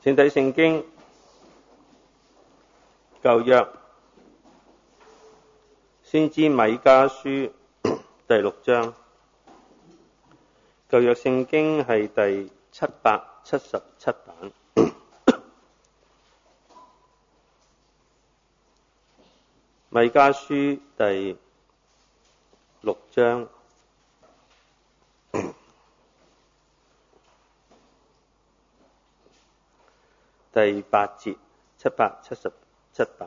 全體聖經舊約先知米迦書第6章，舊約聖經係第777版。米迦書第6章第8節，777版。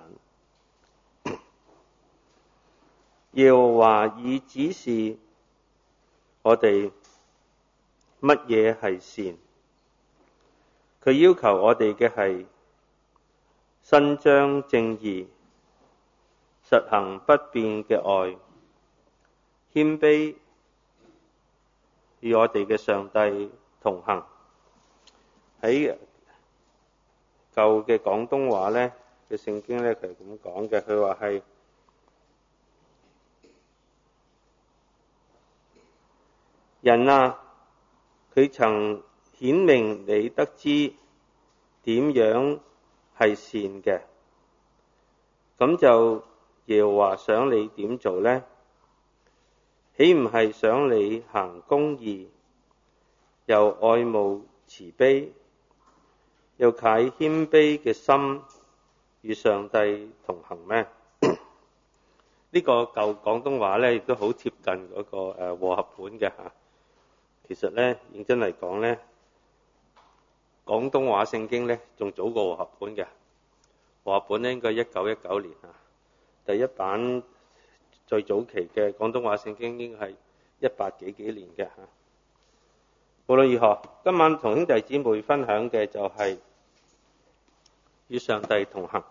耶和華已指示我哋乜嘢係善，佢要求我哋嘅係伸張正義，實行不變嘅愛，謙卑，與我哋嘅上帝同行。喺舊嘅廣東話呢嘅聖經呢，佢係咁講嘅，佢話係人啊，佢曾顯明你得知點樣係善嘅，咁就耶和華想你點做呢？豈唔係想你行公義，又愛慕慈悲，又啟謙卑嘅心，與上帝同行咩？呢個舊廣東話呢，亦都好貼近嗰個和合本嘅嚇。其實呢，認真嚟講呢，廣東話聖經呢，仲早過和合本嘅。和合本呢，應該1919年啊，第一版最早期嘅廣東話聖經應該係100幾年嘅嚇。無論如何，今晚同兄弟姊妹分享嘅就係與上帝同行。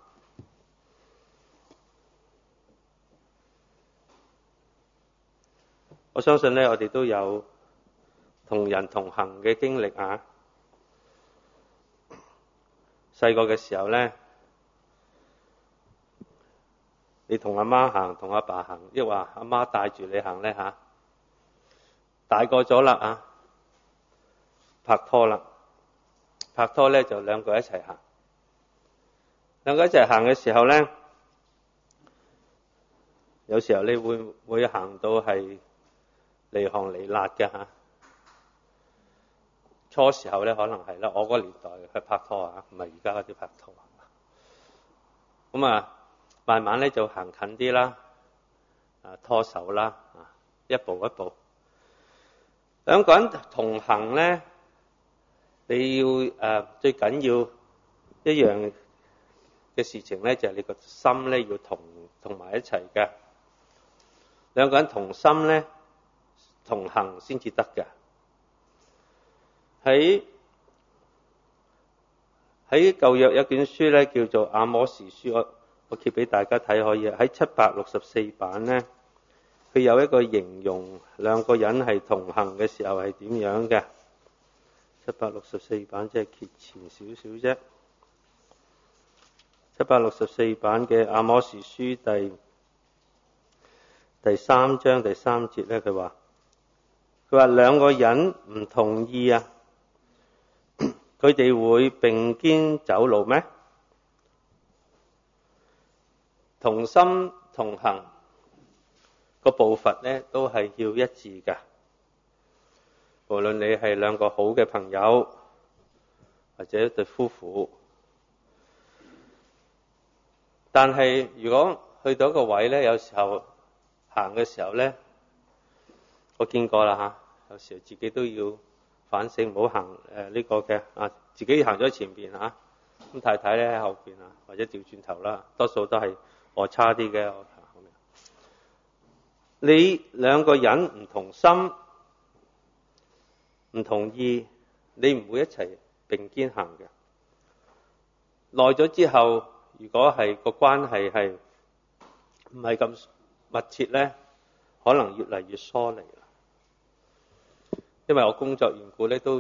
我相信呢，我哋都有同人同行嘅經歷啊！細個嘅時候呢，你同阿媽行，同阿爸行，抑或阿媽帶住你行呢嚇？大個咗啦啊，拍拖啦，拍拖呢就兩個一齊行。兩個一齊行嘅時候呢，有時候你會行到係離行離辣嘅嚇。初時候呢，可能係啦，我嗰個年代去拍拖啊，唔係而家嗰啲拍拖。咁啊，慢慢呢就行近啲啦，拖手啦，一步一步。兩個人同行呢，你要最緊要一樣嘅事情呢，就係你個心呢要同埋一齊嘅。兩個人同心呢，同行先至得嘅。喺舊約有卷書呢，叫做阿摩司書，我揭俾大家睇可以。喺764版呢，佢有一個形容兩個人係同行嘅時候係點樣嘅。764版即係揭前少少啫。764版嘅阿摩司書第3章第3節呢，佢話兩個人唔同意啊，佢哋會並肩走路咩？同心同行個步伐呢都係要一致㗎。無論你係兩個好嘅朋友，或者一對夫婦，但係如果去到一個位呢，有時候行嘅時候呢，我見過啦嚇，有時候自己都要反省，唔好行呢個嘅自己行咗前邊嚇，咁太太咧喺後邊啊，或者調轉頭啦，多數都係我差啲嘅。你兩個人唔同心、唔同意，你唔會一齊並肩行嘅。耐咗之後，如果係個關係係唔係咁密切咧，可能越嚟越疏離啦。因為我工作緣故咧，都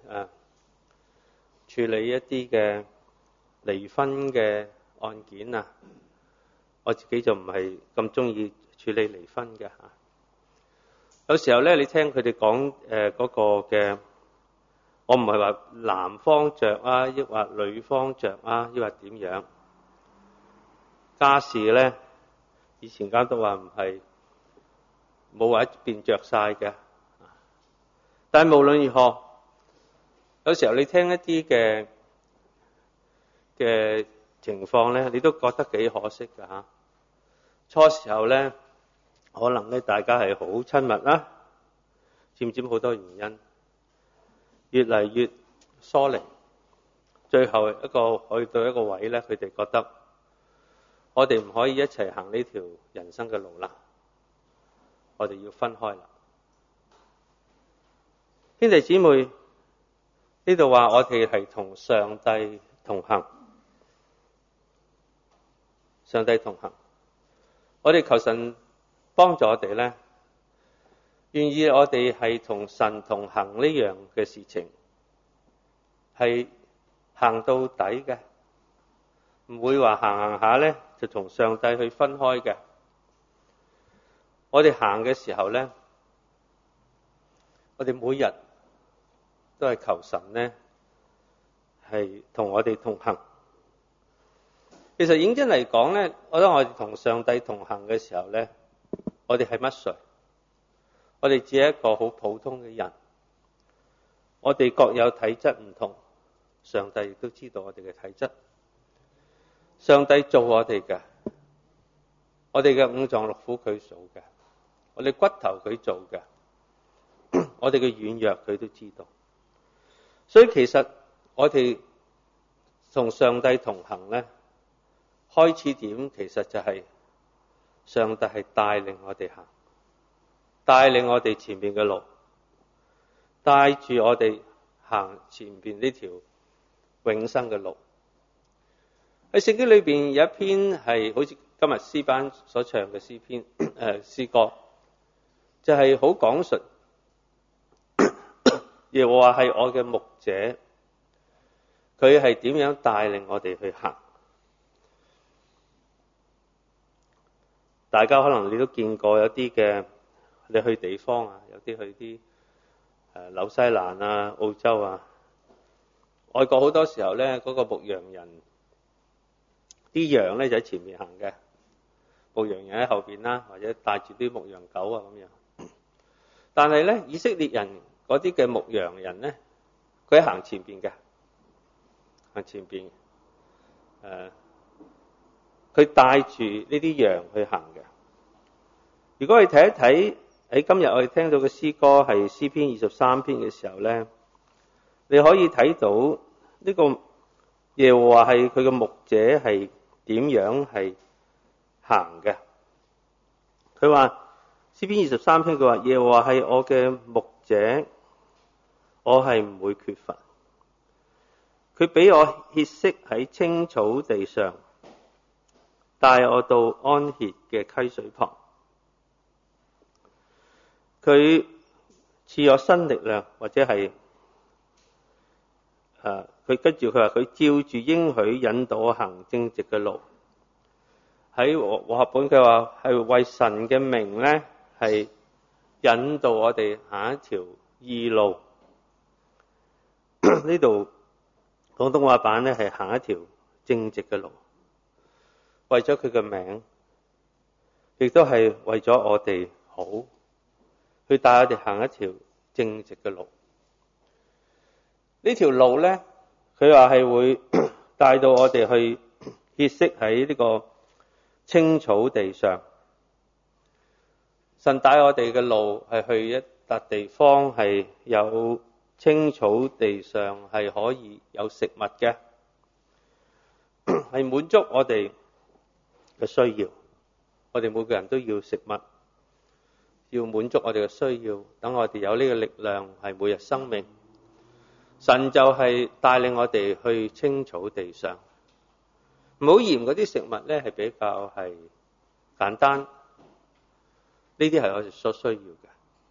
處理一啲嘅離婚嘅案件啊，我自己就唔係咁中意處理離婚嘅有時候咧，你聽佢哋講嗰個嘅我唔係話男方着啊，抑或女方着啊，抑或點樣？家事咧，以前監督話唔係冇話一邊着晒嘅。但係無論如何，有時候你聽一啲嘅情況咧，你都覺得幾可惜㗎嚇。初時候咧，可能咧大家係好親密啦，漸漸好多原因，越嚟越疏離，最後去到一個位咧，佢哋覺得我哋唔可以一齊行呢條人生嘅路啦，我哋要分開啦。兄弟姊妹，呢度話我哋係同上帝同行，上帝同行，我哋求神幫助我哋咧，願意我哋係同神同行呢樣嘅事情，係行到底嘅，唔會話行下咧就同上帝去分開嘅。我哋行嘅時候咧，我哋每日都係求神咧係同我哋同行。其實認真嚟講咧，我覺得我哋同上帝同行嘅時候咧，我哋係乜誰？我哋只係一個好普通嘅人，我哋各有體質唔同，上帝亦都知道我哋嘅體質。上帝做我哋嘅，我哋嘅五臟六腑佢數嘅，我哋骨頭佢做嘅，我哋嘅軟弱佢都知道。所以其實我哋同上帝同行咧，開始點其實就係上帝係帶領我哋行，帶領我哋前面嘅路，帶住我哋行前邊呢條永生嘅路。喺聖經裏邊有一篇係好似今日詩班所唱嘅詩篇詩歌，就係好講述耶和華係我嘅牧者，佢係點樣帶領我哋去行。大家可能你都見過有啲嘅，你去地方啊，有啲去啲紐西蘭啊、澳洲啊，外國好多時候咧，嗰個牧羊人啲羊咧就喺前面行嘅，牧羊人喺後邊啦，或者帶住啲牧羊狗啊咁樣。但係咧，以色列人嗰啲嘅牧羊人咧，佢喺行前邊嘅，行前邊，佢帶住呢啲羊去行嘅。如果我哋睇一睇喺今日我哋聽到嘅詩歌係詩篇23篇嘅時候咧，你可以睇到呢個耶和華係佢嘅牧者係點樣係行嘅。佢話詩篇23篇佢話耶和華係我嘅牧者，我係唔會缺乏。佢俾我歇息喺青草地上，帶我到安歇嘅溪水旁。佢賜我新力量，或者係佢跟住佢話佢照住應許引導我行正直嘅路。喺和合本佢話係為神嘅名咧，係引導我哋行一條義路。呢度廣東話版咧係行一條正直嘅路，為咗佢嘅名，亦都係為咗我哋好，去帶我哋行一條正直嘅路。呢條路咧，佢話係會帶到我哋去歇息喺呢個青草地上。神帶我哋嘅路係去一笪地方係有青草地上，係可以有食物嘅，係滿足我哋嘅需要。我哋每個人都要食物，要滿足我哋嘅需要，等我哋有呢個力量係每日生命。神就係帶領我哋去青草地上，唔好嫌嗰啲食物咧係比較係簡單，呢啲係我哋所需要嘅。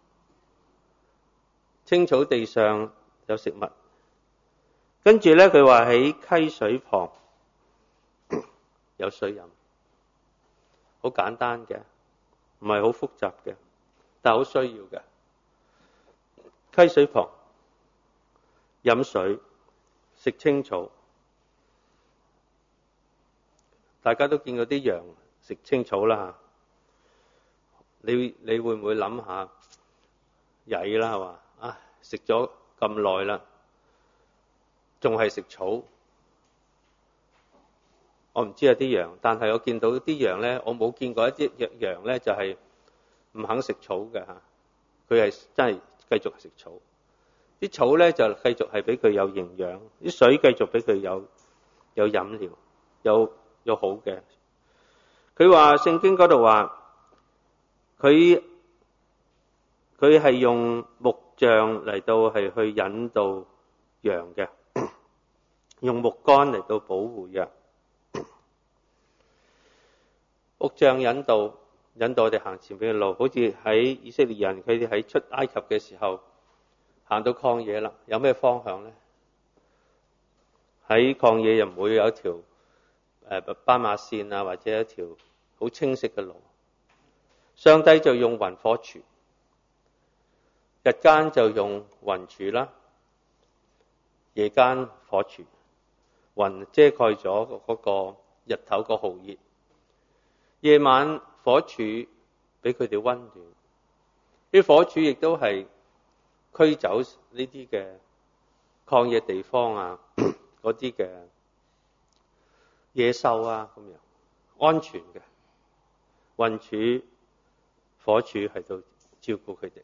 青草地上有食物，跟住咧佢話喺溪水旁有水飲，好簡單嘅，唔係好複雜嘅，但係好需要嘅。溪水旁飲水、食青草。大家都見過啲羊食青草啦，你會唔會諗下曳啦係嘛？啊，食咗咁耐啦，仲係食草。我唔知有啲羊，但係我見到啲羊咧，我冇見過一啲羊咧就係唔肯食草嘅嚇，佢係真係繼續食草。啲草咧就繼續係俾佢有營養，啲水繼續俾佢有飲料，有好嘅。佢話聖經嗰度話，佢係用木杖嚟到係去引導羊嘅，用木竿嚟到保護羊。木杖引導我哋行前邊嘅路，好似喺以色列人佢哋喺出埃及嘅時候，行到曠野啦，有咩方向呢？喺曠野又唔會有一條斑馬線啊，或者一條好清晰嘅路。上帝就用雲火柱，日間就用雲柱啦，夜間火柱，雲遮蓋咗嗰個日頭個酷熱，夜晚火柱俾佢哋溫暖。啲火柱亦都係驅走呢啲嘅曠野地方啊，嗰啲嘅野獸啊，咁樣安全嘅。雲柱、火柱喺度照顧佢哋。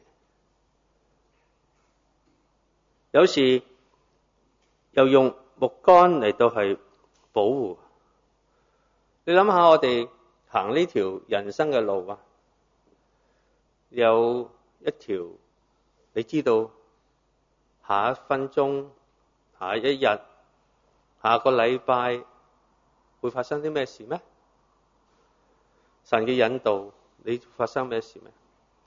有時又用木竿嚟到係保護。你諗下，我哋行呢條人生嘅路啊，有一條你知道下一分鐘、下一日、下個禮拜會發生啲咩事咩？神嘅引導，你發生咩事咩？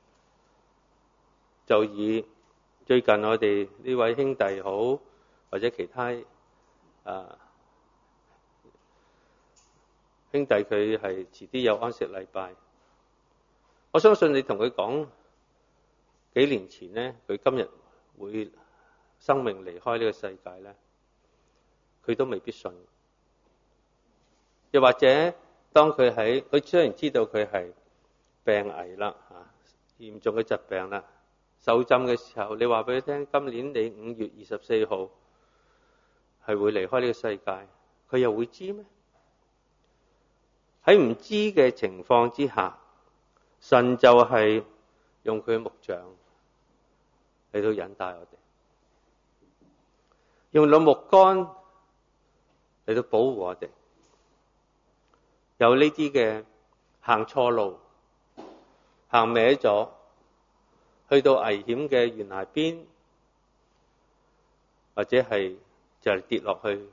就以最近我哋呢位兄弟好，或者其他兄弟佢係遲啲有安息禮拜，我相信你同佢講幾年前呢，佢今日會生命離開呢個世界呢，佢都未必信。又或者當佢雖然知道佢係病危啦，嚴重嘅疾病啦，受浸嘅時候，你話俾佢聽，今年你5月24號係會離開呢個世界，佢又會知咩？喺唔知嘅情況之下，神就係用佢嘅木杖嚟到引帶我哋，用到木竿嚟到保護我哋。有呢啲嘅行錯路、行歪咗，去到危險嘅懸崖邊，或者係就係跌落去，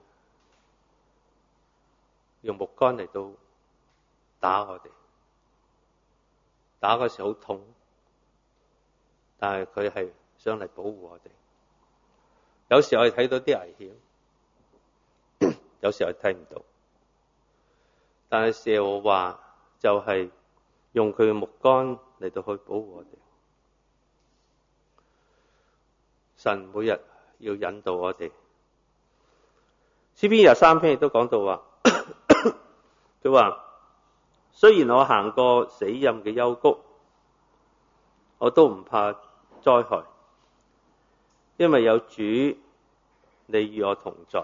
用木竿嚟到打我哋。打嗰時好痛，但係佢係想嚟保護我哋。有時我哋睇到啲危險，有時我哋睇唔到。但係耶和華就係用佢嘅木竿嚟到去保護我哋。神每日要引導我哋。詩篇23篇亦都講到話，佢話雖然我行過死蔭嘅幽谷，我都唔怕災害，因為有主你與我同在。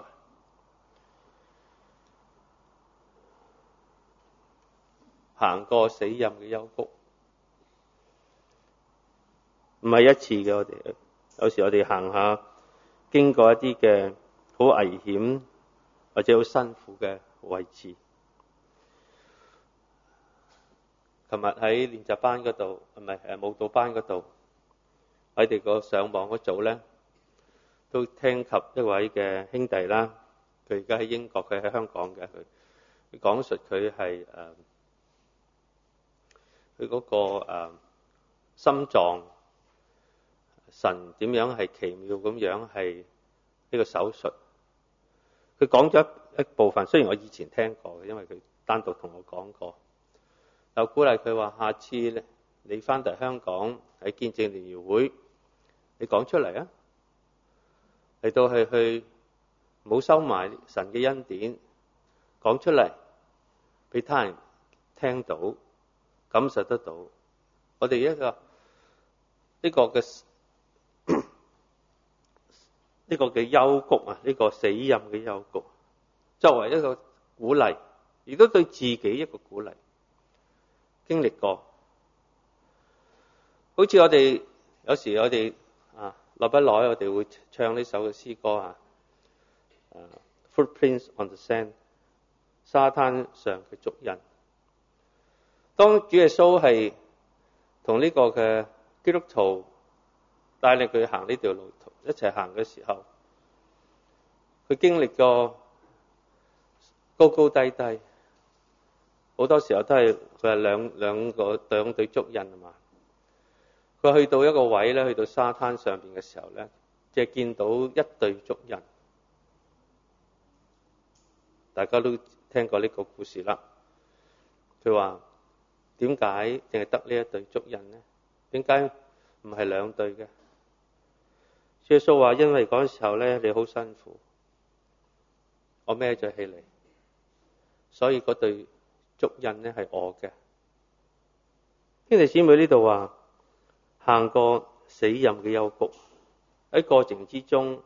行過死蔭嘅幽谷，唔係一次嘅。我哋有時我哋行下，經過一啲嘅好危險或者好辛苦嘅位置。琴日喺練習班嗰度，唔係舞蹈班嗰度，我哋個上網嗰組咧，都聽及一位嘅兄弟啦。佢而家喺英國，佢喺香港嘅。佢講述佢係佢嗰個心臟神點樣係奇妙咁樣係呢個手術。佢講咗一部分，雖然我以前聽過嘅，因為佢單獨同我講過。又鼓勵佢話：下次咧，你翻嚟香港喺見證聯誼會，你講出嚟啊！ 嚟到去唔好收埋神嘅恩典，講出嚟俾他人聽到、感受得到。我哋一個呢個嘅呢個嘅幽谷啊，呢個死蔭嘅幽谷，作為一個鼓勵，亦都對自己一個鼓勵。經歷過，好似我哋有時我哋耐不耐我哋會唱呢首嘅詩歌啊，Footprints on the Sand， 沙灘上嘅足印。當主耶穌係同呢個嘅基督徒帶領佢行呢條路一齊行嘅時候，佢經歷過高高低低，好多時候都係佢係兩對足印啊嘛。佢去到一個位咧，去到沙灘上邊嘅時候咧，即係見到一對足印。大家都聽過呢個故事啦。佢話點解淨係得呢一對足印呢？點解唔係兩對嘅？耶穌話：因為嗰陣時候咧，你好辛苦，我孭咗起嚟，所以嗰對足印咧係我嘅。兄弟姊妹，呢度話行過死蔭嘅幽谷，喺過程之中，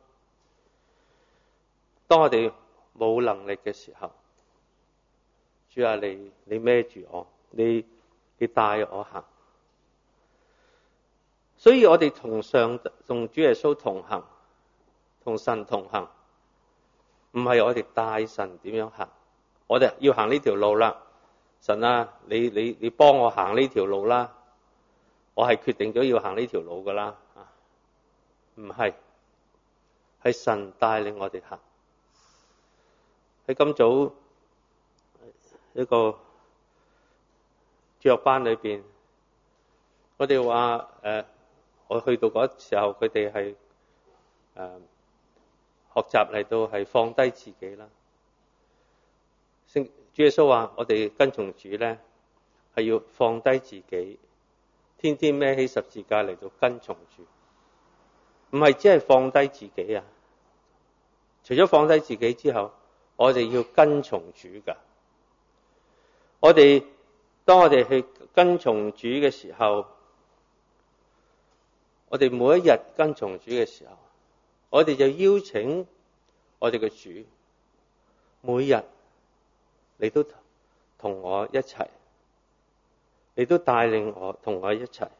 當我哋冇能力嘅時候，主啊，你孭住我，你帶我行。所以我哋同主耶穌同行，同神同行，唔係我哋帶神點樣行。我哋要行呢條路啦，神啊，你幫我行呢條路啦，我係決定咗要行呢條路噶啦。唔係，係神帶領我哋行。喺今早一個主日班裏邊，我哋話我去到嗰時候，佢哋係學習嚟到係放低自己啦。主耶穌話：我哋跟從主咧，係要放低自己，天天孭起十字架嚟到跟從主。唔係只係放低自己啊！除咗放低自己之後，我哋要跟從主噶。當我哋去跟從主嘅時候，我哋每一日跟從主嘅時候，我哋就邀請我哋嘅主，每日你都同我一齊，你都帶領我同我一齊。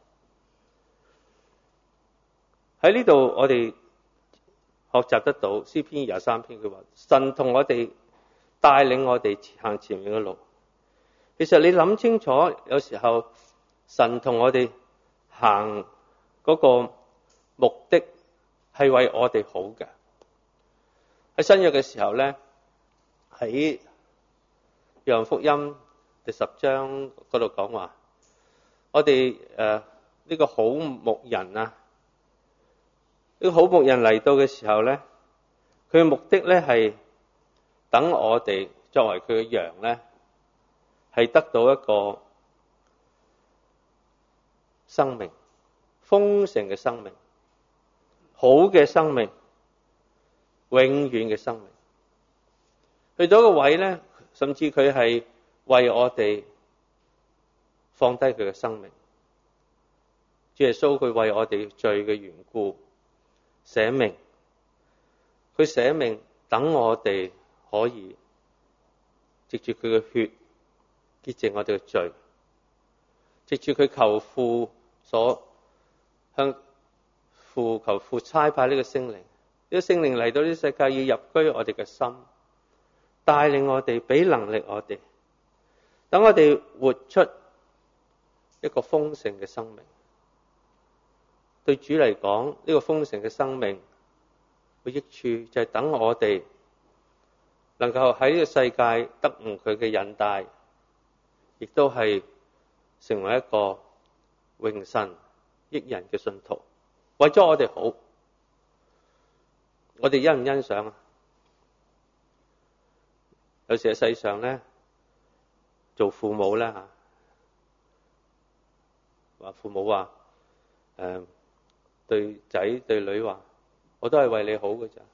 喺呢度我哋學習得到詩篇23篇，佢話神同我哋帶領我哋行前面嘅路。其實你諗清楚，有時候神同我哋行嗰個目的係為我哋好嘅。喺新約嘅時候咧，喺約翰福音第10章嗰度講話，我哋呢個好牧人啊，呢個好牧人嚟到嘅時候咧，佢嘅目的咧係等我哋作為佢嘅羊咧，係得到一個生命，豐盛嘅生命，好嘅生命，永遠嘅生命。去到一個位咧，甚至佢係為我哋放低佢嘅生命。主耶穌佢為我哋罪嘅緣故捨命，佢捨命等我哋可以藉住佢嘅血潔淨我哋嘅罪，藉住佢求父向父求父差派呢個聖靈，呢個聖靈嚟到呢世界要入居我哋嘅心，帶領我哋，俾能力我哋，等我哋活出一個豐盛嘅生命。對主嚟講，呢個豐盛嘅生命嘅益處就係等我哋能夠喺呢個世界得悟佢嘅引帶，亦都係成為一個榮神益人嘅信徒。為咗我哋好，我哋欣唔欣賞啊？有時喺世上咧，做父母咧話父母話對仔對女話，我都係為你好嘅咋，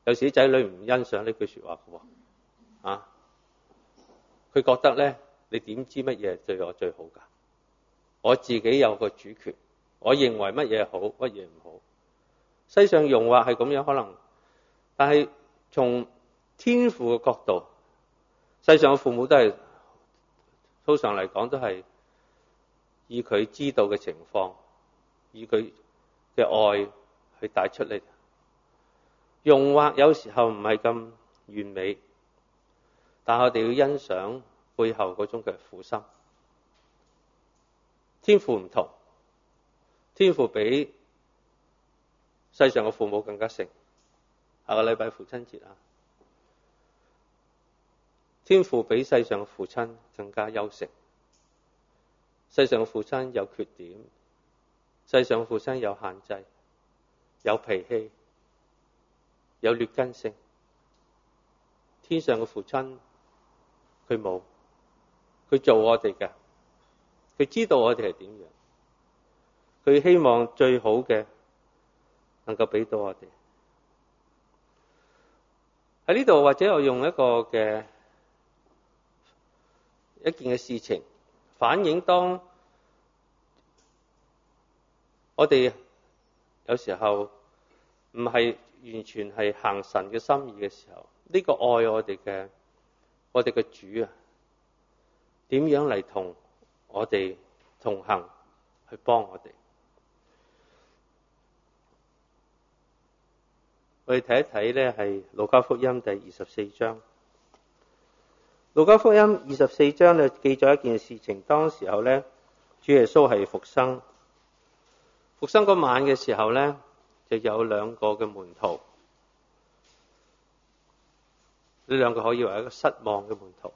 有時仔女唔欣賞呢句說話嘅喎，啊，佢覺得咧，你點知乜嘢對我最好㗎？我自己有個主權，我認為乜嘢好，乜嘢唔好。世上用話係咁樣可能，但係從天父嘅角度，世上嘅父母都係通常嚟講都係以佢知道嘅情況，以佢嘅愛去帶出嚟。用話有時候唔係咁完美，但我哋要欣賞背後嗰種嘅苦心。天父唔同，天父比世上嘅父母更加聖。下個禮拜父親節啊，天父比世上嘅父親更加優勝。世上嘅父親有缺點，世上嘅父親有限制，有脾氣，有劣根性。天上嘅父親佢冇，佢做我哋嘅，佢知道我哋係點樣，佢希望最好嘅能夠俾到我哋。喺呢度或者我用一件嘅事情反映，當我哋有時候唔係完全係行神嘅心意嘅時候，呢個愛我哋嘅主啊，點樣嚟同我哋同行，去幫我哋？我哋睇一睇呢係路加福音第24章。路加福音24章呢記咗一件事情，當時候呢，主耶穌係復生嗰晚嘅時候呢，就有兩個嘅門徒，呢兩個可以話一個失望嘅門徒，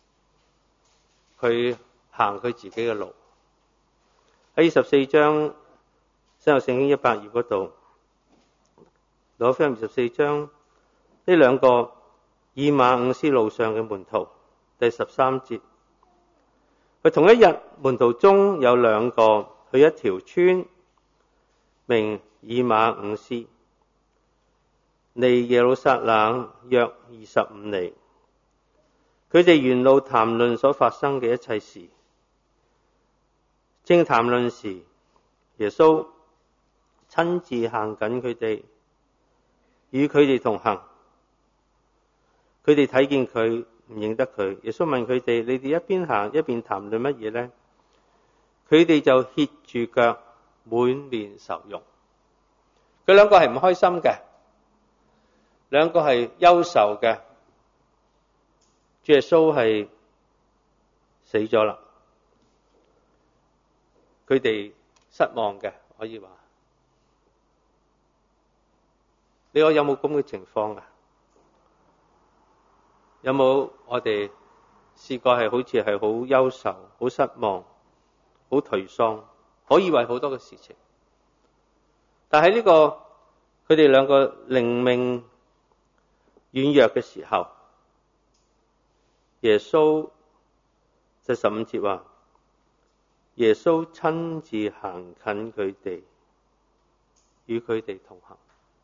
佢行佢自己嘅路。喺24章新約聖經100頁嗰度，路加福音24章呢兩個以馬忤斯路上嘅門徒，第13節，佢同一日門徒中有兩個去一條村，名以馬忤斯，離耶路撒冷約25里。佢哋沿路談論所發生嘅一切事。正談論時，耶穌親自行緊佢哋，與佢哋同行。佢哋睇見佢，唔認得佢。耶穌問佢哋：你哋一邊行一邊談論乜嘢呢？佢哋就歇住腳，滿面愁容。佢兩個係唔開心嘅，兩個係憂愁嘅。主耶穌係死咗啦，佢哋失望嘅，可以話。你話有冇咁嘅情況啊？有冇我哋試過係好似係好憂愁、好失望、好頹喪，可以為好多嘅事情？但係呢個佢哋兩個靈命軟弱嘅時候，耶穌第15節話，耶穌親自行近佢哋，與佢哋同行。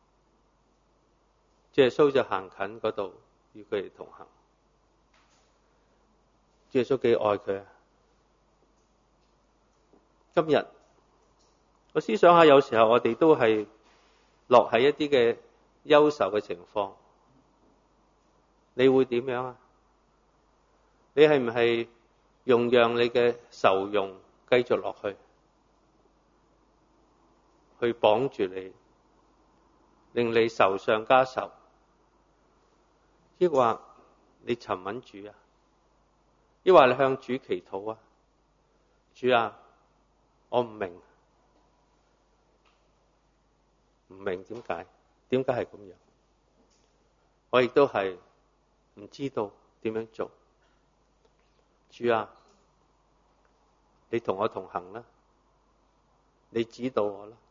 耶穌就行近嗰度，與佢哋同行。耶穌幾愛佢啊！今日我思想下，有時候我哋都係落喺一啲嘅憂愁嘅情況，你會點樣啊？你係唔係容讓你嘅愁容繼續落去綁住你，令你愁上加愁？抑或你沉穩主啊？抑或你向主祈禱啊？主啊，我唔明點解係咁樣？我亦都係唔知道點樣做。主啊，你同我同行啦，你指導我啦。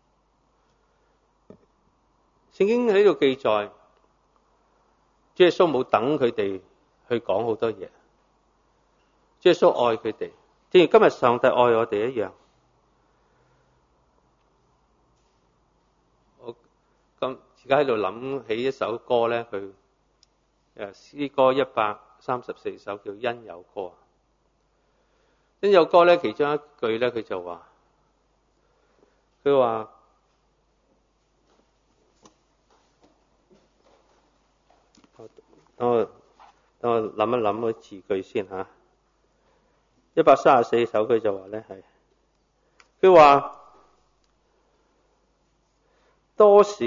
聖經喺度記載，主耶穌冇等佢哋去講好多嘢，主耶穌愛佢哋，正如今日上帝愛我哋一樣。我而家喺度諗起一首歌咧，佢詩歌134首叫《因有歌》。因有歌咧，其中一句咧，佢就話，等我諗一諗個字句先吓。134首佢就話咧係，佢話多少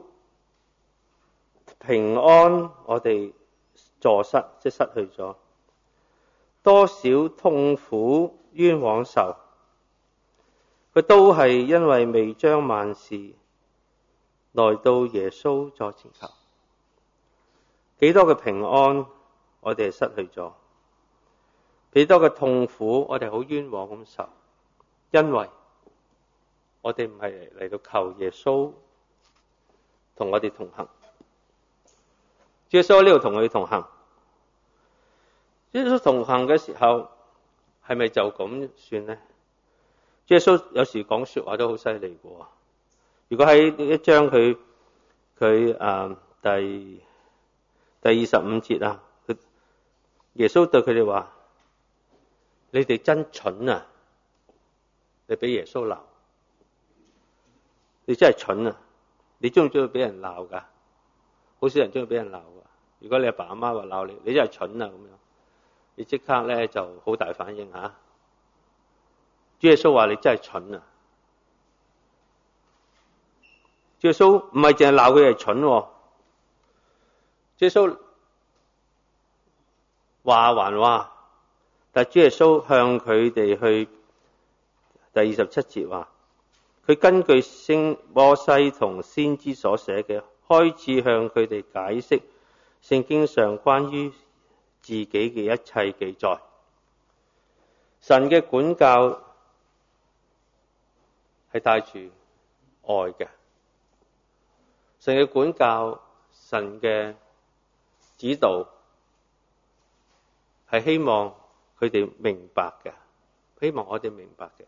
平安我哋坐失，即係失去咗。多少痛苦冤枉受，佢都係因為未將萬事來到耶穌座前求。幾多嘅平安我哋係失去咗，幾多嘅痛苦我哋好冤枉咁受，因為我哋唔係嚟到求耶穌同我哋同行。耶穌喺呢度同我哋同行。耶穌同行嘅時候，係咪就咁算呢？耶穌有時講說話都好犀利嘅。如果喺一章佢第25節啊，耶穌對佢哋話：你哋真蠢啊！你俾耶穌鬧，你真係蠢啊！你中唔中意俾人鬧噶？好少人中意俾人鬧噶。如果你阿爸阿媽話鬧你，你真係蠢啊咁樣。你即刻咧就好大反應吓。主耶穌話你真係蠢啊！主耶穌唔係淨係鬧佢係蠢，主耶穌話還話，但係主耶穌向佢哋去第27節話，佢根據聖摩西同先知所寫嘅，開始向佢哋解釋聖經上關於自己嘅一切記載。神嘅管教係帶住愛嘅，神嘅管教，神嘅指導係希望佢哋明白嘅，希望我哋明白嘅，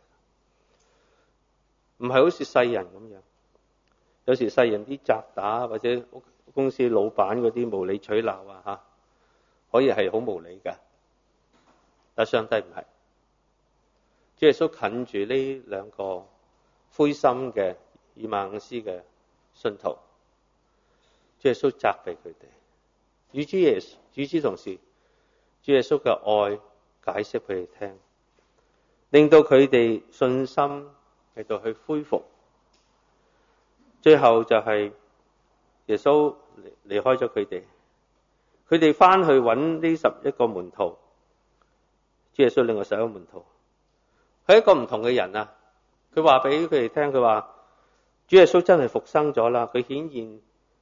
唔係好似世人咁樣。有時世人啲責打或者公司老闆嗰啲無理取鬧啊吓，可以係好無理嘅，但上帝唔係。主耶穌近住呢兩個灰心嘅以馬忤斯嘅信徒，主耶穌責備佢哋，與之同時，主耶穌嘅愛解釋俾佢哋聽，令到佢哋信心嚟到去恢復。最後就係耶穌離開咗佢哋，佢哋翻去揾呢11個門徒，主耶穌另外11個門徒，佢係一個唔同嘅人啊！佢話俾佢哋聽，佢話主耶穌真係復生咗啦！佢顯現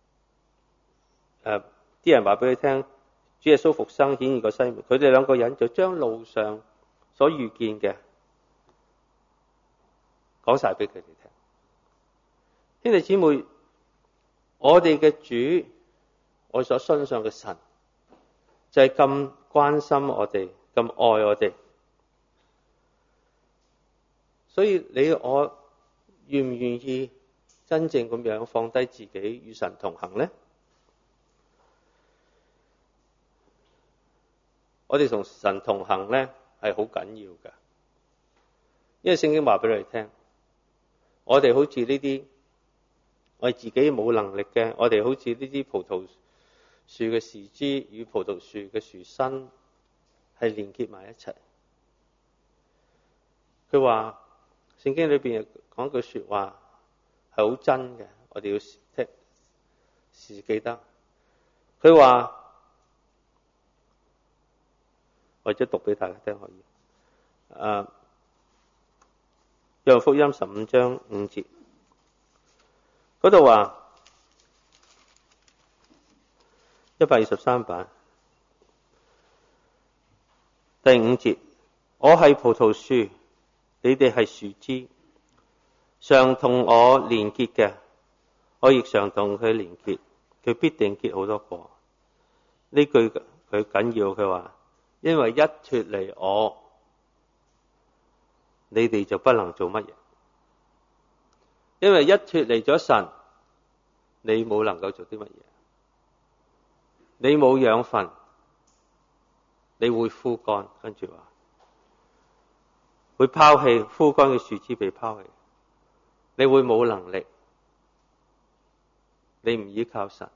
啲人話俾佢聽，主耶穌復生顯現過西門，佢哋兩個人就將路上所遇見嘅講晒俾佢哋聽。兄弟姊妹，我哋嘅主，我所相信嘅神就係咁關心我哋，咁愛我哋。所以你我願唔願意真正咁樣放低自己與神同行呢？我哋同神同行呢係好緊要㗎，因為聖經話俾你哋聽，我哋好似呢啲我哋自己冇能力嘅，我哋好似呢啲葡萄樹嘅樹枝與葡萄樹嘅樹身係連結埋一齊。佢話聖經裏邊講句說話係好真嘅，我哋要時記得。佢話，或者讀俾大家聽可以。約翰福音15章5節嗰度話，123版第5節，我係葡萄樹，你哋係樹枝，常同我連結嘅，我亦常同佢連結，佢必定結好多果。呢句佢緊要，佢話，因為一脫離我，你哋就不能做乜嘢。因為一脫離咗神， 你冇能夠做啲乜嘢，你冇養分，你會枯乾，跟住話會拋棄，枯乾嘅樹枝被拋棄，你會冇能力，你唔依靠神，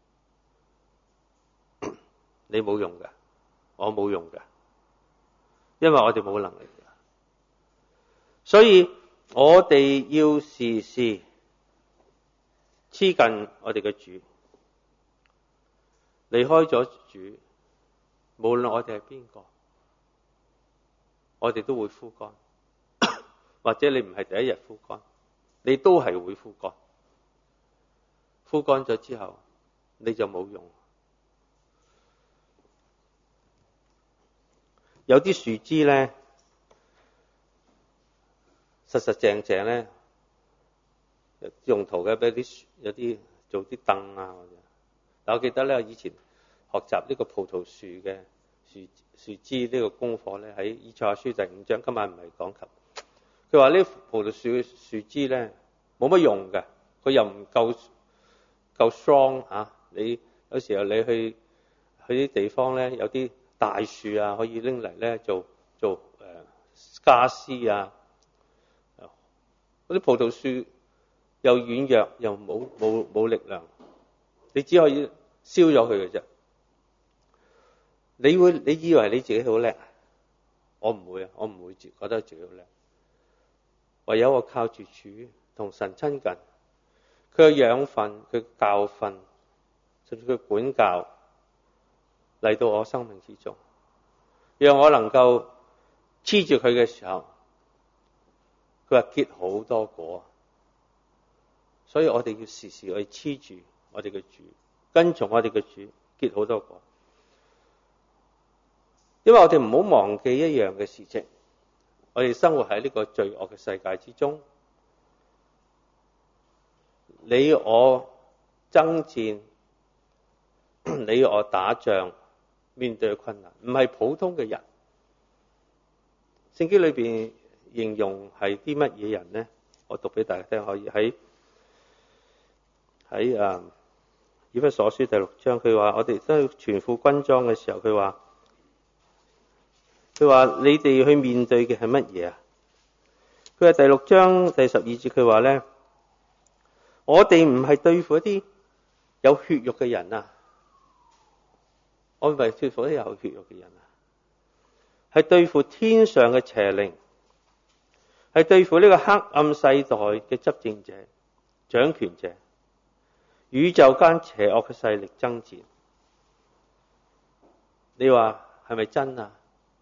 你冇用㗎，我冇用㗎，因為我哋冇能力㗎。所以我哋要時時黐近我哋嘅主，離開咗主，無論我哋係邊個，我哋都會枯乾。或者你唔係第一日枯乾，你都係會枯乾。枯乾咗之後，你就冇用。有啲樹枝咧，實實正正咧，用途嘅俾有啲做啲凳啊。但我記得咧，以前學習呢個葡萄樹嘅樹枝呢個功課咧，喺以賽亞書第5章，今晚唔係講及。佢話呢葡萄樹嘅樹枝咧冇乜用嘅，佢又唔夠 strong 嚇。你有時候你去啲地方咧，有啲大樹啊，可以拎嚟咧做家私啊。嗰啲葡萄樹又軟弱又冇力量，你只可以燒咗佢嘅啫。你以為你自己好叻？我唔會啊，我唔會覺得自己好叻。唯有我靠住主同神親近，佢嘅養分、佢嘅教訓，甚至佢管教嚟到我生命之中，讓我能夠黐住佢嘅時候，佢話結好多果。所以我哋要時時去黐住我哋嘅主，跟從我哋嘅主，結好多果。因為我哋唔好忘記一樣嘅事情，我哋生活喺呢個罪惡嘅世界之中，你我爭戰，你我打仗，面對嘅困難唔係普通嘅人。聖經裏邊形容係啲乜嘢人呢？我讀俾大家聽，可以喺以弗所書第6章，佢話我哋都全副軍裝嘅時候，佢話你哋去面對嘅係乜嘢啊？佢話第6章第12節，佢話咧，我哋唔係對付一啲有血肉嘅人啊，我唔係對付一啲有血肉嘅人啊，係對付天上嘅邪靈，係對付呢個黑暗世代嘅執政者、掌權者，宇宙間邪惡嘅勢力爭戰。你話係咪真啊？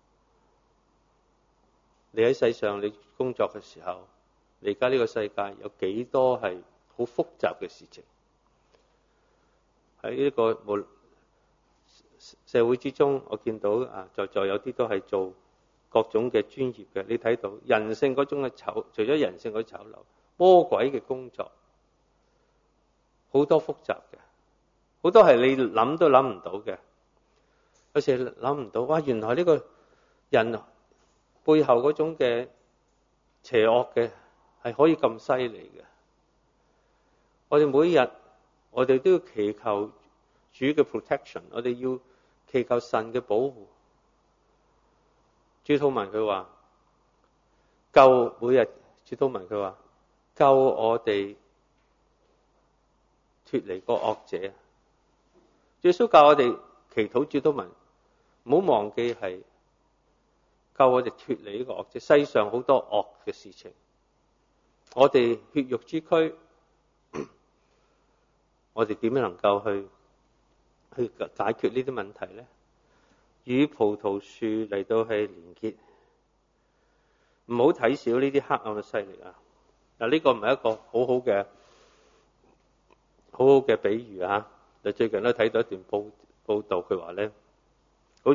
你喺世上你工作嘅時候，你而家呢個世界有幾多係好複雜嘅事情？喺呢個社會之中，我見到在座有啲都係做各種嘅專業嘅。你睇到人性嗰種嘅除咗人性嗰啲醜陋，魔鬼嘅工作好多複雜嘅，好多係你諗都諗唔到嘅。有時諗唔到，哇！原來呢個人背後嗰種嘅邪惡嘅係可以咁犀利嘅。我哋每日我哋都要祈求主嘅 protection， 我哋要祈求神嘅保護。朱禱文佢話每日朱禱文佢話救我哋脫離個惡者。耶穌教我哋祈禱朱禱文，唔好忘記係救我哋脫離呢個惡者。世上好多惡嘅事情，我哋血肉之軀，我哋點樣能夠去解決呢啲問題呢？與葡萄樹嚟到去連結，唔好睇小呢啲黑暗嘅勢力啊！嗱，呢個唔係一個好好嘅比喻啊！就最近都睇到一段報道，佢話咧，好似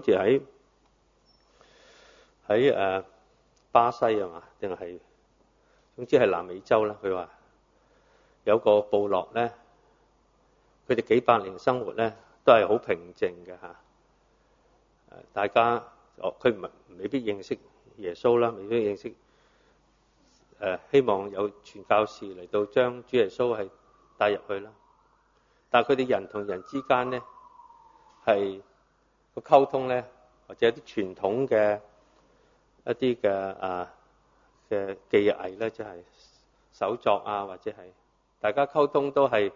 喺巴西啊嘛，定係總之係南美洲啦。佢話有個部落咧，佢哋幾百年生活咧都係好平靜嘅嚇。大家佢未必認識耶穌啦，未必認識希望有傳教士嚟到將主耶穌係帶入去啦。 但係佢哋人同人之間咧係個溝通咧，或者一啲傳統嘅一啲嘅技藝咧，即係手作啊，或者係大家溝通都係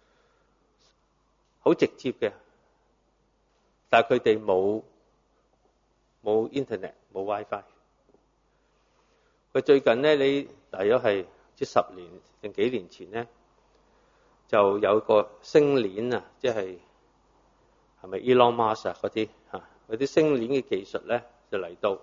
好直接嘅，但係佢哋冇internet 冇 WiFi。佢最近咧，你大約係即10年定幾年前咧，就有個星鏈啊，即係咪 Elon Musk 嗰啲嗰啲星鏈嘅技術咧，就嚟到，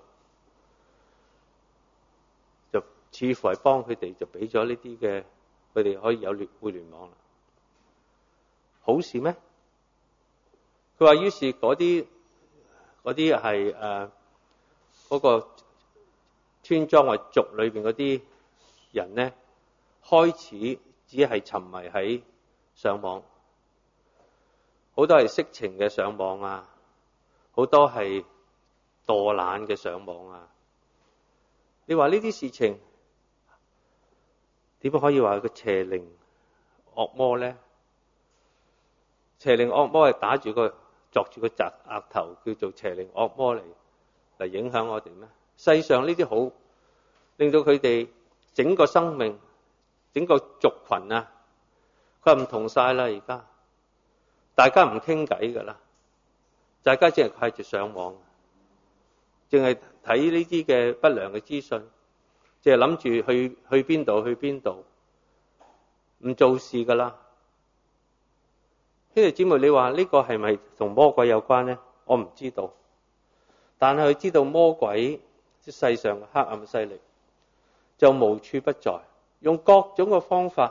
就似乎係幫佢哋就俾咗呢啲嘅，佢哋可以有互聯網啦。好事咩？佢話於是嗰啲係嗰個村莊或族裏邊嗰啲人咧，開始只係沉迷喺上網，好多係色情嘅上網啊，好多係墮懶嘅上網啊。你話呢啲事情點可以話個邪靈惡魔咧？邪靈惡魔係打住個作住個額頭叫做邪靈惡魔嚟影響我哋咩？世上呢啲好令到佢哋整個生命、整個族群啊，佢唔同晒啦。而家大家唔傾偈噶啦，大家淨係掛住上網，淨係睇呢啲嘅不良嘅資訊，淨係諗住去邊度，唔做事噶啦。兄弟姊妹，你話呢個係咪同魔鬼有關呢？我唔知道，但係佢知道魔鬼即世上嘅黑暗勢力就無處不在，用各種嘅方法，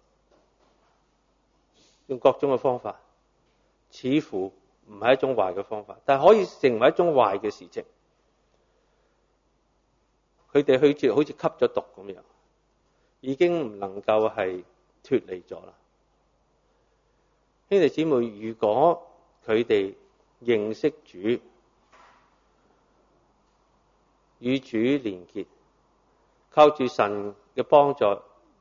似乎唔係一種壞嘅方法，但係可以成為一種壞嘅事情。佢哋好似吸咗毒咁樣，已經唔能夠係脫離咗啦。兄弟姊妹，如果佢哋認識主，與主連結，靠住神嘅幫助，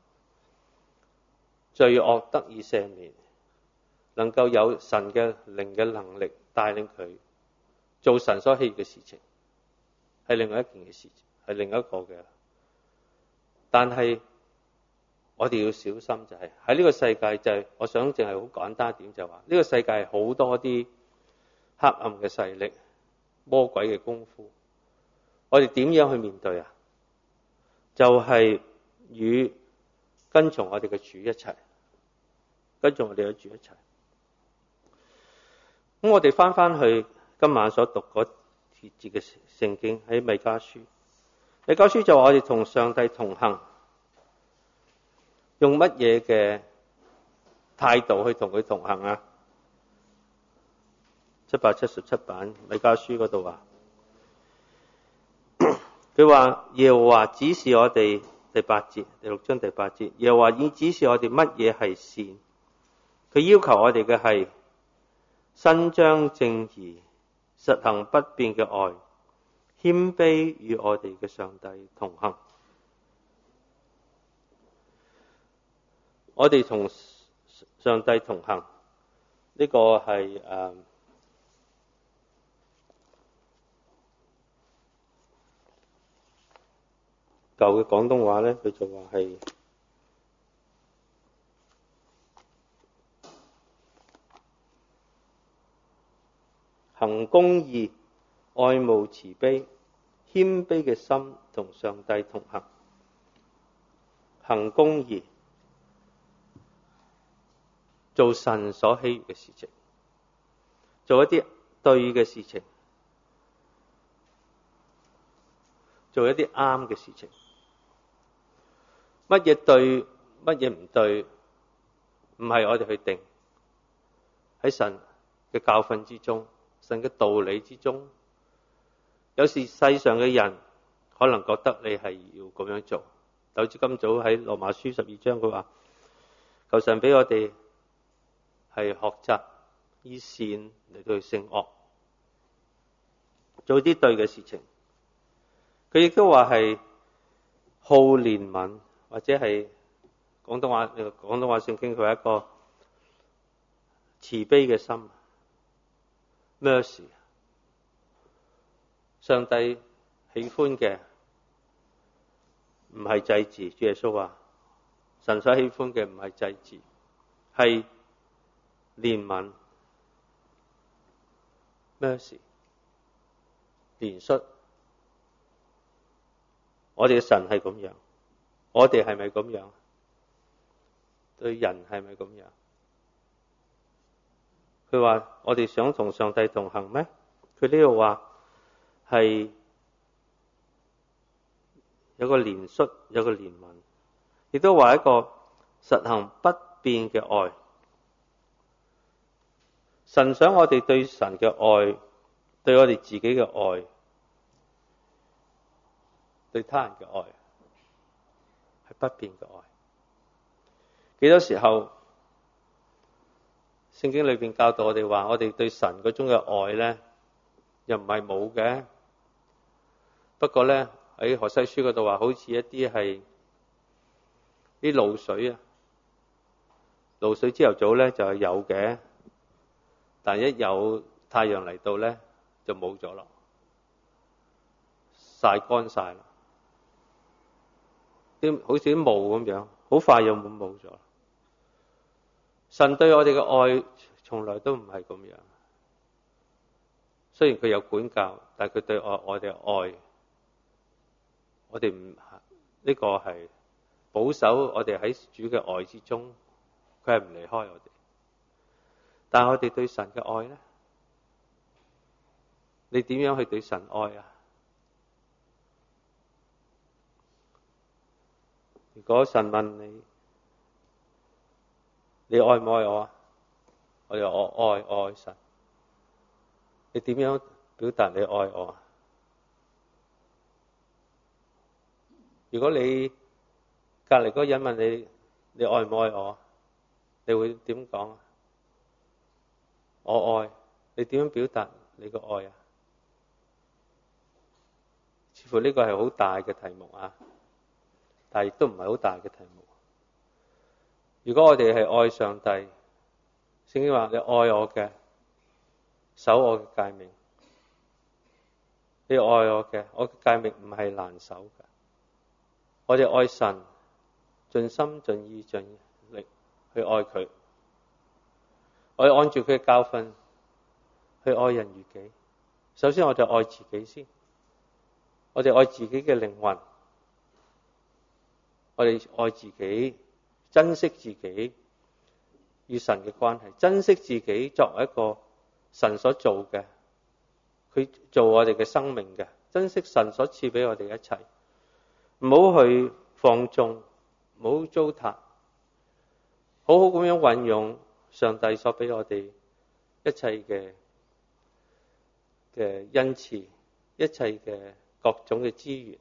罪惡得以赦免，能夠有神嘅靈嘅能力帶領佢做神所喜悅嘅事情，係另外一件嘅事情，係另一個嘅。但係我哋要小心，就係喺呢個世界，就係我想淨係好簡單一點，就話呢個世界係好多啲黑暗嘅勢力、魔鬼嘅功夫。我哋點樣去面對啊？就係與跟從我哋嘅主一齊，跟從我哋嘅主一齊。咁我哋翻去今晚所讀嗰節嘅聖經喺米迦書，米迦書就話我哋同上帝同行，用乜嘢嘅態度去同佢同行啊？777版米迦書嗰度話，佢話耶和華指示我哋，第6章第8節，耶和華已指示我哋乜嘢係善，佢要求我哋嘅係伸張正義，實行不變嘅愛，謙卑與我哋嘅上帝同行。我哋同上帝同行，呢個係舊嘅廣東話咧，佢就話係行公義、愛慕慈悲、謙卑嘅心，同上帝同行。行公義，做神所喜悅嘅事情，做一啲對嘅事情，做一啲啱嘅事情。乜嘢對，乜嘢唔對，唔係我哋去定。喺神嘅教訓之中，神嘅道理之中，有時世上嘅人可能覺得你係要咁樣做。就好似今早喺羅馬書12章佢話，求神俾我哋係學習以善嚟到去勝惡，做啲對嘅事情。佢亦都話係好憐憫，或者係廣東話聖經佢係一個慈悲嘅心 mercy。 上帝喜歡嘅唔係祭祀，主耶穌話神所喜歡嘅唔係祭祀，係憐憫 mercy 憐恤。我哋嘅神係咁樣，我哋係咪咁樣？對人係咪咁樣？佢話我哋想同上帝同行咩？佢呢度話係有個憐恤，有個憐憫，亦都話一個實行不變嘅愛。神想我哋對神嘅愛，對我哋自己嘅愛，對他人嘅愛係不變嘅愛。幾多時候聖經裏邊教導我哋話，我哋對神嗰種嘅愛咧，又唔係冇嘅。不過咧喺何西書嗰度話，好似一啲係啲露水啊，露水朝頭早咧就係有嘅，但一有太陽嚟到咧就冇咗啦，曬乾晒啦，啲好似啲霧咁樣，好快又冇咗。神對我哋嘅愛從來都唔係咁樣，雖然佢有管教，但係佢對我哋嘅愛，我哋唔呢個係保守我哋喺主嘅愛之中，佢係唔離開我哋。但係我哋對神嘅愛咧，你點樣去對神愛啊？如果神問你，你愛唔愛我啊？我就我愛神。你點樣表達你愛我啊？如果你隔離嗰個人問你，你愛唔愛我？你會點講啊？我愛。你點樣表達你個愛啊？似乎呢個係好大嘅題目啊，但係亦都唔係好大嘅題目。如果我哋係愛上帝，聖經話你愛我嘅，守我嘅誡命。你愛我嘅，我嘅誡命唔係難守嘅。我哋愛神，盡心盡意盡力去愛佢。我哋按住佢嘅教訓去愛人如己。首先我就愛自己先，我哋愛自己嘅靈魂，我哋愛自己，珍惜自己與神嘅關係，珍惜自己作為一個神所做嘅，佢做我哋嘅生命嘅，珍惜神所賜俾我哋一切，唔好去放縱，唔好糟蹋，好好咁樣運用上帝所俾我哋一切嘅恩賜，一切嘅各種嘅資源。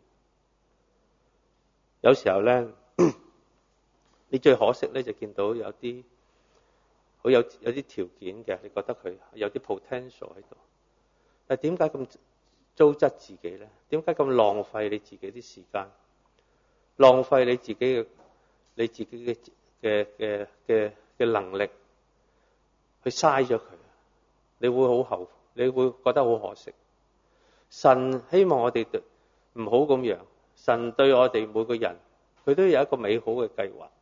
有時候咧，你最可惜咧就見到有啲好有啲條件嘅，你覺得佢有啲 potential 喺度，但係點解咁糟質自己咧？點解咁浪費你自己啲時間，浪費你自己嘅能力去嘥咗佢？你會好後悔，你會覺得好可惜。神希望我哋唔好咁樣，神對我哋每個人，佢都有一個美好嘅計劃。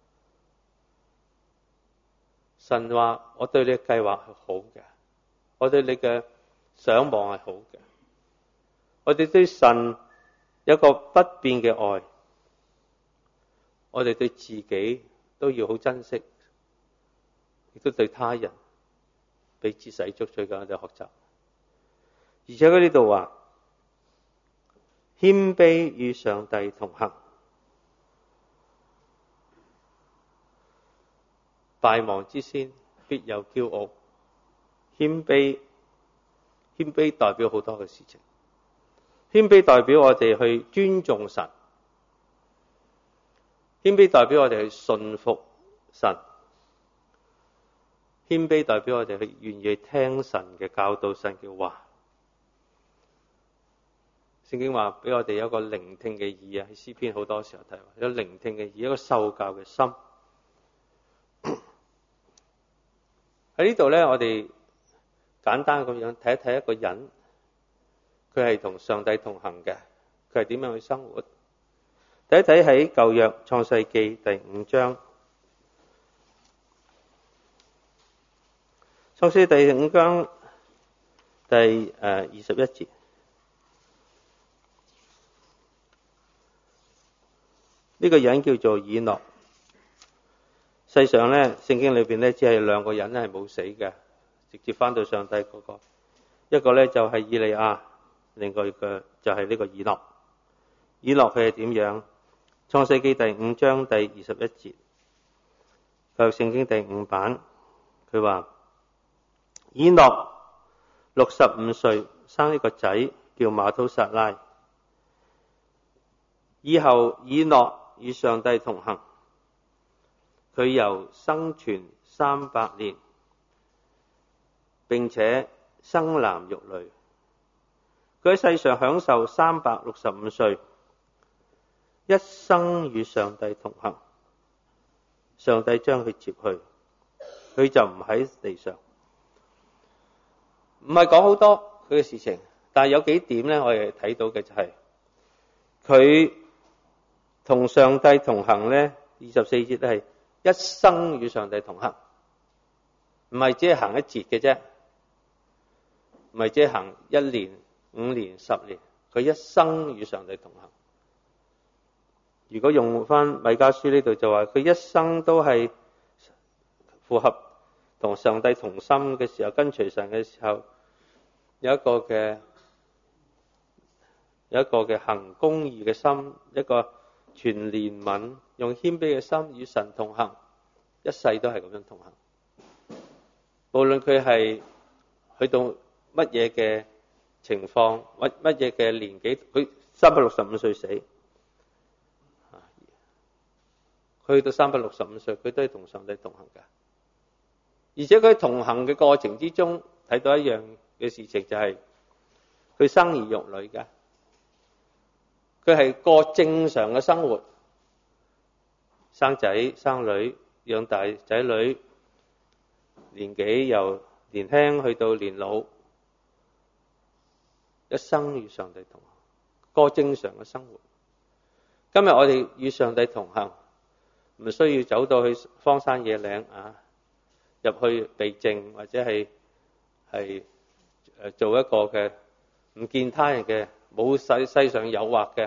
神話我對你嘅計劃係好嘅，我對你嘅想望係好嘅。我哋對神有一個不變嘅愛，我哋對自己都要好珍惜，亦都對他人彼此洗足，最緊我哋學習。而且佢呢度話謙卑與上帝同行，敗亡之先必有驕傲。謙卑代表好多嘅事情。謙卑代表我哋去尊重神，謙卑代表我哋去順服神，謙卑代表我哋去願意聽神嘅教導，神嘅話。聖經話俾我哋有一個聆聽嘅耳啊，喺詩篇好多時候睇，有聆聽嘅耳，一個受教嘅心。 喺呢度咧，我哋簡單咁樣睇一睇一個人，佢係同上帝同行嘅，佢係點樣去生活？睇一睇喺舊約創世記第5章，創世記第5章第21節。呢個人叫做以諾。世上咧，聖經裏邊咧只係兩個人咧係冇死嘅，直接翻到上帝嗰個。一個咧就係以利亞，另外一個就係呢個以諾。以諾佢係點樣？創世記第5章第21節，舊約聖經第5版，佢話以諾65歲生一個仔叫馬土撒拉。以後以諾與上帝同行，佢又生存300年，並且生男育女。佢喺世上享受365歲，一生與上帝同行。上帝將佢接去，佢就唔喺地上。唔係講好多佢嘅事情，但係有幾點咧，我哋睇到嘅就係佢同上帝同行咧。24節係一生與上帝同行，唔係只係行一節嘅啫，唔係只係行1年、5年、10年，佢一生與上帝同行。如果用翻米迦書呢度就話，佢一生都係符合同上帝同心嘅時候，跟隨神嘅時候，有一個嘅行公義嘅心，一個全憐憫，用謙卑嘅心與神同行，一世都係咁樣同行。無論佢係去到乜嘢嘅情況，乜嘢嘅年紀，佢365歲死，去到365歲，佢都係同上帝同行㗎。而且佢同行嘅過程之中，睇到一樣嘅事情就係佢生兒育女㗎。佢係過正常嘅生活，生仔生女，養大仔女，年紀由年輕去到年老，一生與上帝同行，過正常嘅生活。今日我哋與上帝同行，唔需要走到去荒山野嶺啊，入去避靜，或者係做一個嘅唔見他人嘅，冇世上誘惑嘅。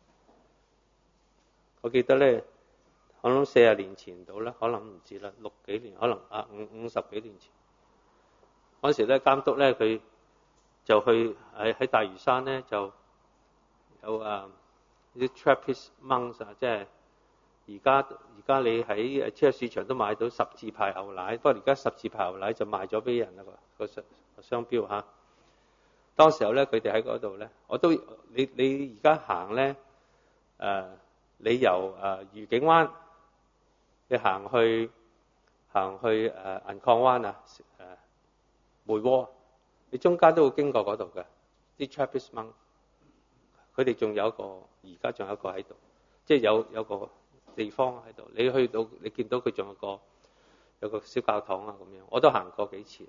我記得咧，可能40年前到啦，可能唔止啦，60幾年，可能50幾年前。嗰時咧，監督咧佢就去喺大嶼山咧就有啲 Trappist monks 啊，即係而家你喺超級市場都買到十字牌牛奶，不過而家十字牌牛奶就賣咗俾人啦，個商標嚇。當時候咧，佢哋喺嗰度咧，我都你而家行咧，你由愉景灣，你行去銀礦灣啊，梅窩，你中間都會經過嗰度嘅啲 Trappist monk，佢哋仲有一個，而家仲有一個喺度，即係有個地方喺度。你去到你見到佢仲有個小教堂啊咁樣，我都行過幾次嚇。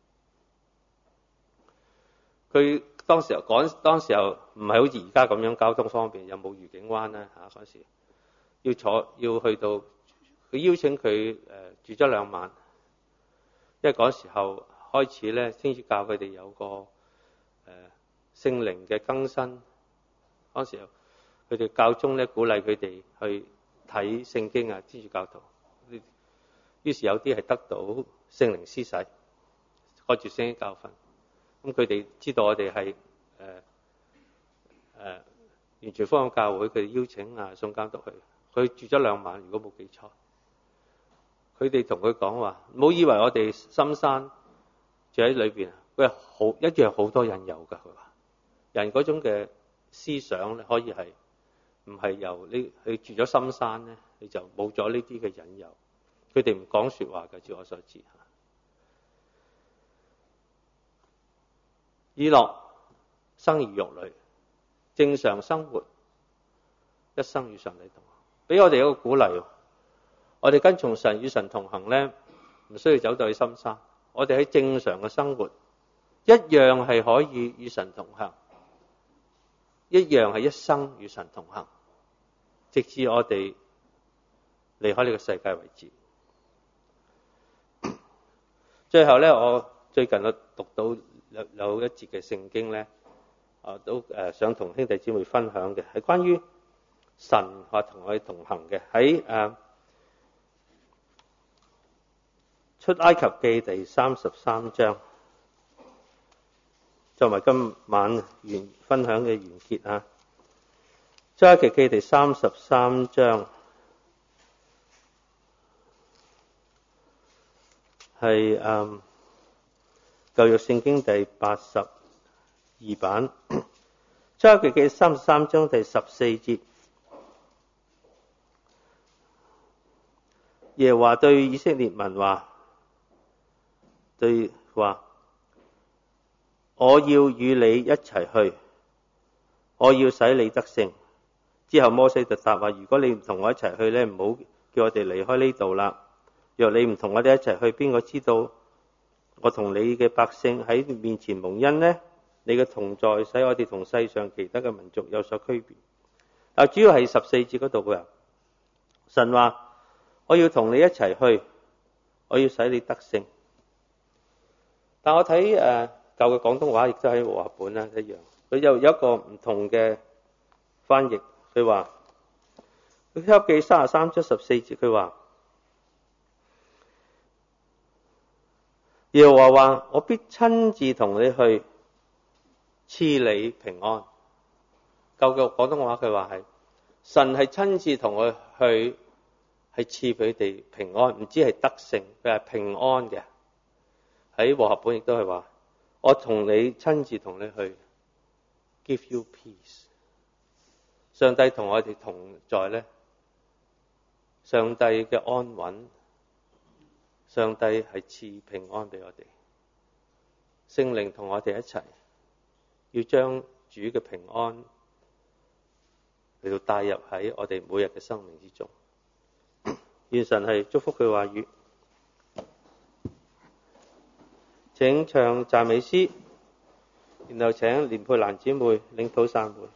佢當時候唔係好似而家咁樣交通方便，又冇愉景灣啦嚇。嗰時要去到，佢邀請佢住咗2晚，因為嗰時候開始咧，先至教佢哋有個聖靈嘅更新。嗰時候佢哋教宗咧鼓勵佢哋去睇聖經啊，天主教徒。於是有啲係得到聖靈施洗，按住聖經教訓。咁佢哋知道我哋係完全福音教會，佢哋邀請宋監督去，佢住咗2晚，如果冇記錯。佢哋同佢講話，唔好以為我哋深山住喺裏邊，佢係一樣好多引誘㗎。佢話人嗰種嘅思想咧，可以係唔係由你住咗深山咧，你就冇咗呢啲嘅引誘。佢哋唔講說話嘅，據我所知。以諾生兒育女，正常生活，一生與上帝同行，俾我哋一個鼓勵。我哋跟從神與神同行咧，唔需要走到去深山， 我哋喺正常嘅生活一樣係可以與神同行，一樣係一生與神同行，直至我哋離開呢個世界為止。最後咧，我最近讀到有一節嘅聖經咧，都想同兄弟姊妹分享嘅，係關於神同我哋同行嘅。喺出埃及記第33章，作為今晚分享嘅完結啊。出埃及記第33章係舊約聖經第82版，出埃及記33章第14節，耶和華對以色列民話，我要與你一齊去，我要使你得勝。之後摩西就答話，如果你唔同我一齊去咧，唔好叫我哋離開呢度啦。若你唔同我哋一齊去，邊個知道我同你嘅百姓喺面前蒙恩呢？你嘅同在使我哋同世上其他嘅民族有所區別。但主要係14節嗰度嘅，神話我要同你一齊去，我要使你得勝。但我睇舊嘅廣東話亦都喺和合本啦一樣，佢又有一個唔同嘅翻譯。佢話佢出埃及記33章14節，佢話耶和華話，我必親自同你去，賜你平安。舊嘅廣東話佢話係神係親自同佢去，係賜俾佢哋平安，唔知係得勝，佢係平安嘅。喺和合本亦都係話，我同你親自同你去 ，give you peace。上帝同我哋同在咧，上帝嘅安穩，上帝係賜平安俾我哋，聖靈同我哋一齊，要將主嘅平安嚟到帶入喺我哋每日嘅生命之中。願神係祝福佢話語。請唱讚美詩，然後請連佩蘭姊妹領禱散會。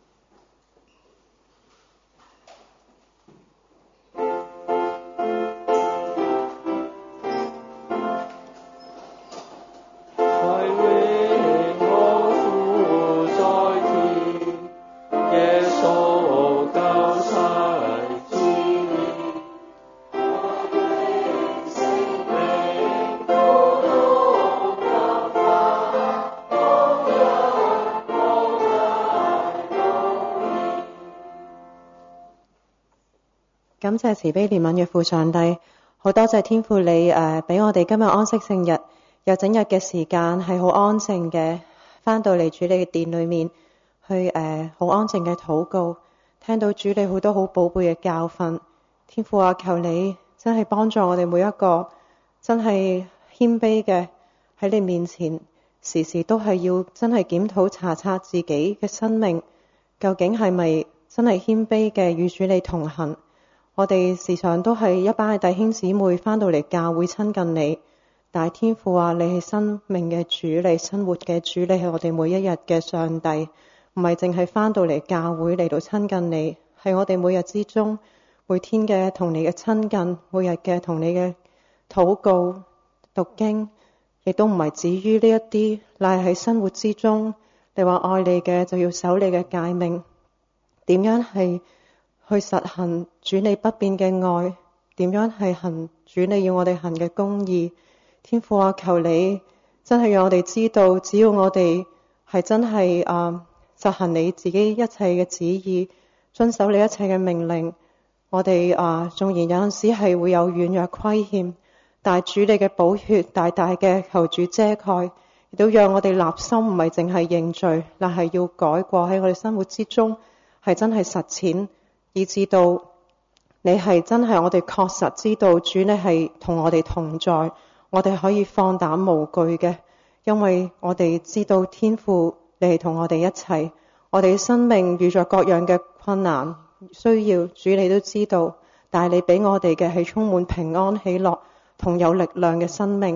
感謝慈悲憐憫嘅父上帝，好多謝天父你俾我哋今日安息聖日，有整日嘅時間係好安靜嘅，翻到嚟主你嘅殿裏面去好安靜嘅禱告，聽到主你好多好寶貝嘅教訓。天父啊，求你真係幫助我哋每一個真係謙卑嘅喺你面前，時時都係要真係檢討查察自己嘅生命，究竟係咪真係謙卑嘅與主你同行。我哋時常都係一班弟兄姊妹翻到嚟教會親近你，但係天父啊，你係生命嘅主，你生活嘅主，你係我哋每一日嘅上帝，唔係淨係翻到嚟教會嚟到親近你，係我哋每日之中每天嘅同你嘅親近，每日嘅同你嘅禱告讀經，亦都唔係止於呢一啲，乃係喺生活之中，你話愛你嘅就要守你嘅誡命，點樣係去實行主你不變嘅愛，點樣係行主你要我哋行嘅公義。天父啊，求你真係讓我哋知道，只要我哋係真係實行你自己一切嘅旨意，遵守你一切嘅命令，我哋縱然有陣時係會有軟弱虧欠，但係主你嘅寶血大大嘅求主遮蓋，亦都讓我哋立心唔係淨係認罪，但係要改過喺我哋生活之中，係真係實踐，以至到你係真係我哋確實知道主你係同我哋同在，我哋可以放膽無懼嘅，因為我哋知道天父你係同我哋一齊，我哋生命遇着各樣嘅困難需要，主你都知道，但係你俾我哋嘅係充滿平安喜樂同有力量嘅生命，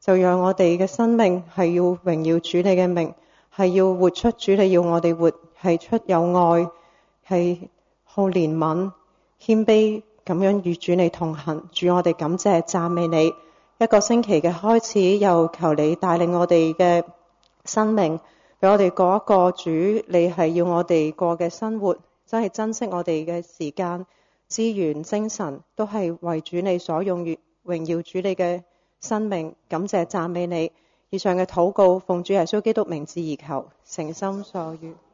就讓我哋嘅生命係要榮耀主你嘅名，係要活出主你要我哋活，係出有愛，係好憐憫、謙卑咁樣與主你同行。主，我哋感謝讚美你。一個星期嘅開始，又求你帶領我哋嘅生命，俾我哋過一個主你係要我哋過嘅生活，真係珍惜我哋嘅時間、資源、精神，都係為主你所用，榮耀主你嘅生命。感謝讚美你。以上嘅禱告奉主耶穌基督名字而求，誠心所願。